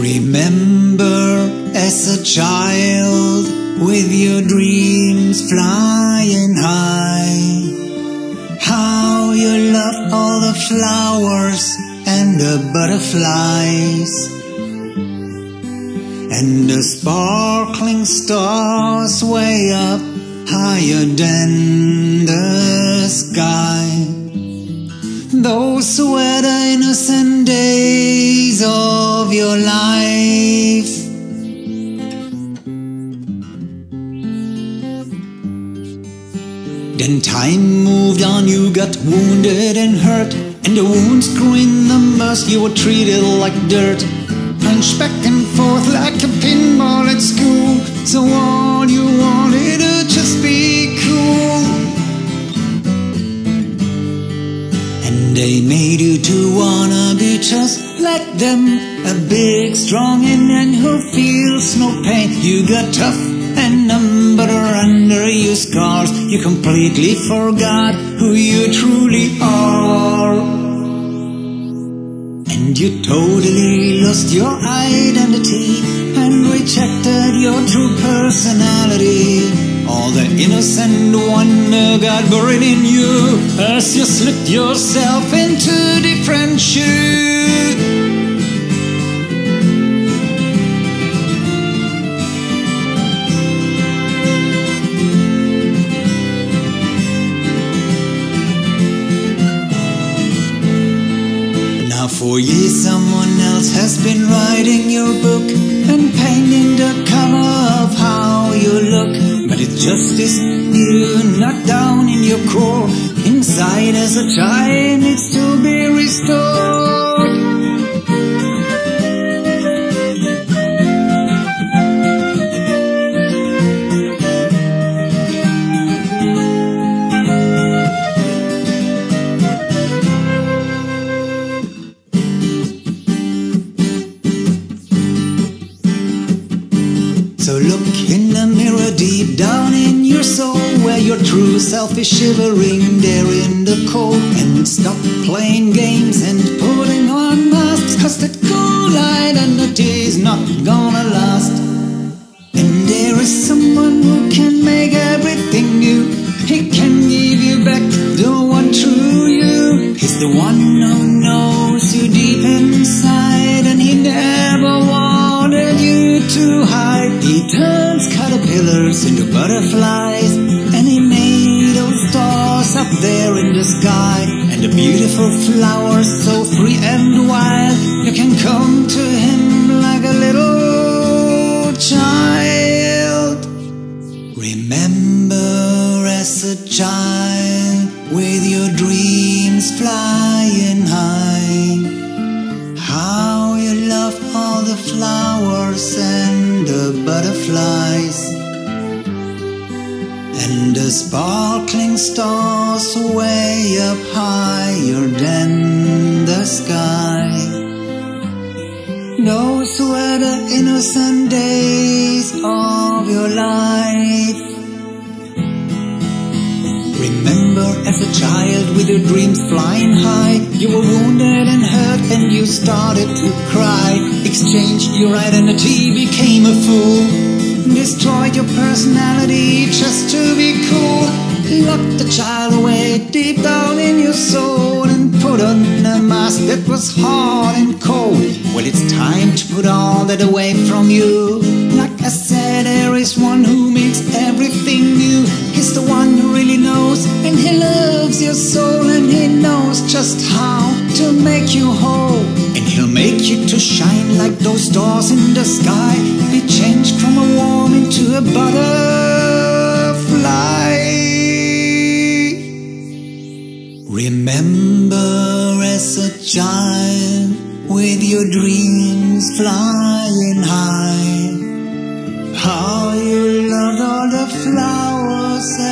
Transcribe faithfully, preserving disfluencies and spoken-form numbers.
Remember as a child with your dreams flying high, how you loved all the flowers and the butterflies and the sparkling stars way up higher than the sky. Those were the innocent days of your life. Then time moved on, you got wounded and hurt, and the wounds grew in numbers, you were treated like dirt, punched back and forth like a pinball at school. So all you wanted to just be cool, and they made you to wanna be just like them, a big strong Indian who feels no pain. You got tough and numbered under your scars, you completely forgot who you truly are, and you totally lost your identity and rejected your true personality. All the innocent wonder got buried in you as you slipped yourself into different shoes. Now for years someone else has been writing your book and painting the cover of how you look, but it just isn't you, knocked down in your core. Inside as a child needs to be restored. So look in the mirror deep down in your soul, where your true self is shivering there in the cold, and stop playing games and putting on masks, cause that cool identity is not gonna last. And there is someone who can make everything new. He can give you back the one true you. He's the one who knows you deep inside, and he never wanted you to hide. He turns caterpillars into butterflies, and he made those stars up there in the sky, and the beautiful flowers so free and wild. You can come to him like a little child. Remember as a child with your dreams flying high, how you loved all the flowers and the butterflies and the sparkling stars way up higher than the sky. Those were the innocent days of your life. Remember as a child with your dreams flying high, you were wounded and hurt and you started to cry, exchanged your identity, became a fool, destroyed your personality just to be cool, locked the child away deep down in your soul and put on a mask that was hard and cold. Well, it's time to put all that away from you. Like I said, there is one who makes everything new. He's the one who really knows, and he loves your soul, and he knows just how to make you whole, and he'll make you to shine like those stars in the sky. Be changed from a worm into a butterfly. Remember as a child with your dreams flying high, how you loved all the flowers